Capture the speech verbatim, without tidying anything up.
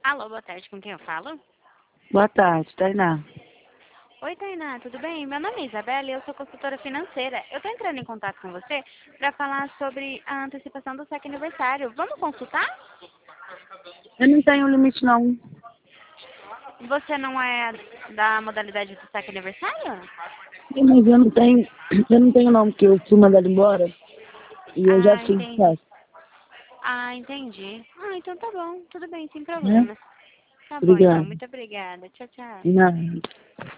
Alô, boa tarde, com quem eu falo? Boa tarde, Tainá. Oi, Tainá, tudo bem? Meu nome é Isabela e eu sou consultora financeira. Eu tô entrando em contato com você para falar sobre a antecipação do saque aniversário. Vamos consultar? Eu não tenho limite, não. Você não é da modalidade do saque aniversário? Sim, mas eu não tenho, eu não tenho não, porque eu fui mandada embora e eu já Ah, fiz entendi. festa, Ah, entendi. Ah, então tá bom, tudo bem, sem né? problemas. Tá bom, então, Obrigada. muito obrigada. Tchau, tchau. De nada.